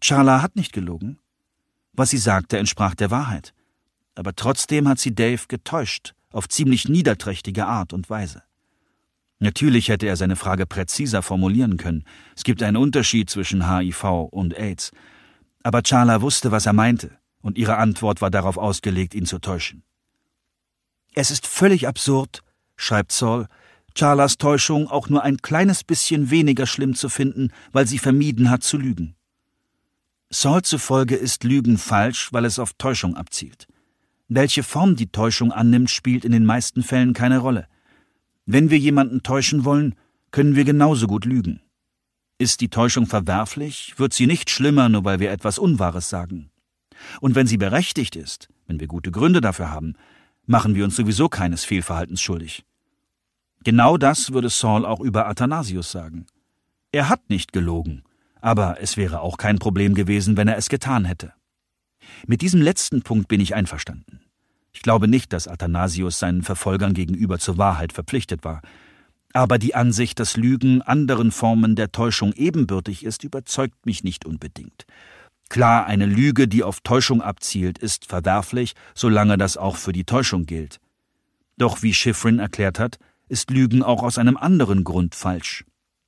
Charla hat nicht gelogen. Was sie sagte, entsprach der Wahrheit. Aber trotzdem hat sie Dave getäuscht, auf ziemlich niederträchtige Art und Weise. Natürlich hätte er seine Frage präziser formulieren können. Es gibt einen Unterschied zwischen HIV und AIDS. Aber Charla wusste, was er meinte, und ihre Antwort war darauf ausgelegt, ihn zu täuschen. »Es ist völlig absurd«, schreibt Saul, Charlas Täuschung auch nur ein kleines bisschen weniger schlimm zu finden, weil sie vermieden hat zu lügen. Saul zufolge ist Lügen falsch, weil es auf Täuschung abzielt. Welche Form die Täuschung annimmt, spielt in den meisten Fällen keine Rolle. Wenn wir jemanden täuschen wollen, können wir genauso gut lügen. Ist die Täuschung verwerflich, wird sie nicht schlimmer, nur weil wir etwas Unwahres sagen. Und wenn sie berechtigt ist, wenn wir gute Gründe dafür haben, machen wir uns sowieso keines Fehlverhaltens schuldig. Genau das würde Saul auch über Athanasius sagen. Er hat nicht gelogen, aber es wäre auch kein Problem gewesen, wenn er es getan hätte. Mit diesem letzten Punkt bin ich einverstanden. Ich glaube nicht, dass Athanasius seinen Verfolgern gegenüber zur Wahrheit verpflichtet war. Aber die Ansicht, dass Lügen anderen Formen der Täuschung ebenbürtig ist, überzeugt mich nicht unbedingt. Klar, eine Lüge, die auf Täuschung abzielt, ist verwerflich, solange das auch für die Täuschung gilt. Doch wie Shiffrin erklärt hat, ist Lügen auch aus einem anderen Grund falsch.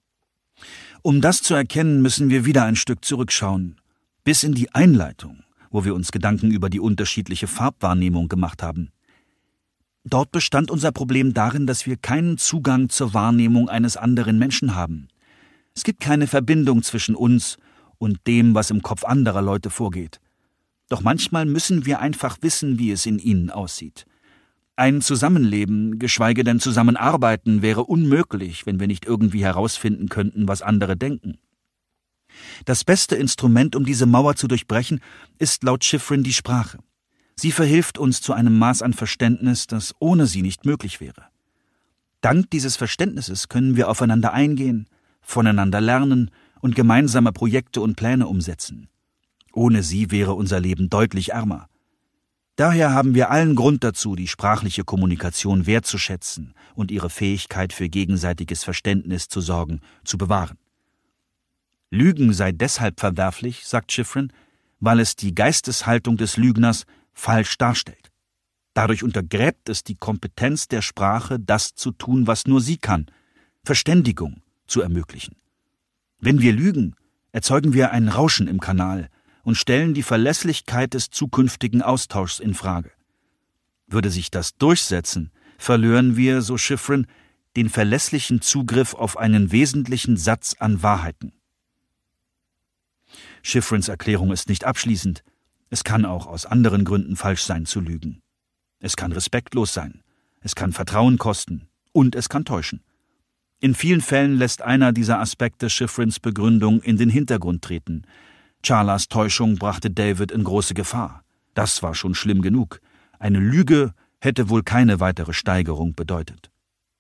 Um das zu erkennen, müssen wir wieder ein Stück zurückschauen, bis in die Einleitung, wo wir uns Gedanken über die unterschiedliche Farbwahrnehmung gemacht haben. Dort bestand unser Problem darin, dass wir keinen Zugang zur Wahrnehmung eines anderen Menschen haben. Es gibt keine Verbindung zwischen uns und dem, was im Kopf anderer Leute vorgeht. Doch manchmal müssen wir einfach wissen, wie es in ihnen aussieht. Ein Zusammenleben, geschweige denn Zusammenarbeiten, wäre unmöglich, wenn wir nicht irgendwie herausfinden könnten, was andere denken. Das beste Instrument, um diese Mauer zu durchbrechen, ist laut Shiffrin die Sprache. Sie verhilft uns zu einem Maß an Verständnis, das ohne sie nicht möglich wäre. Dank dieses Verständnisses können wir aufeinander eingehen, voneinander lernen und gemeinsame Projekte und Pläne umsetzen. Ohne sie wäre unser Leben deutlich ärmer. Daher haben wir allen Grund dazu, die sprachliche Kommunikation wertzuschätzen und ihre Fähigkeit für gegenseitiges Verständnis zu sorgen, zu bewahren. Lügen sei deshalb verwerflich, sagt Shiffrin, weil es die Geisteshaltung des Lügners falsch darstellt. Dadurch untergräbt es die Kompetenz der Sprache, das zu tun, was nur sie kann, Verständigung zu ermöglichen. Wenn wir lügen, erzeugen wir ein Rauschen im Kanal und stellen die Verlässlichkeit des zukünftigen Austauschs in Frage. Würde sich das durchsetzen, verlören wir, so Shiffrin, den verlässlichen Zugriff auf einen wesentlichen Satz an Wahrheiten. Shiffrins Erklärung ist nicht abschließend. Es kann auch aus anderen Gründen falsch sein zu lügen. Es kann respektlos sein, es kann Vertrauen kosten und es kann täuschen. In vielen Fällen lässt einer dieser Aspekte Shiffrins Begründung in den Hintergrund treten. Charlas Täuschung brachte David in große Gefahr. Das war schon schlimm genug. Eine Lüge hätte wohl keine weitere Steigerung bedeutet.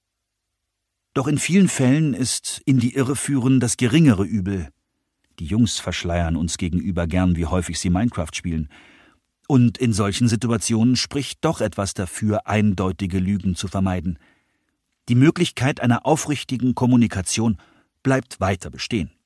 Doch in vielen Fällen ist in die Irre führen das geringere Übel. Die Jungs verschleiern uns gegenüber gern, wie häufig sie Minecraft spielen. Und in solchen Situationen spricht doch etwas dafür, eindeutige Lügen zu vermeiden. Die Möglichkeit einer aufrichtigen Kommunikation bleibt weiter bestehen.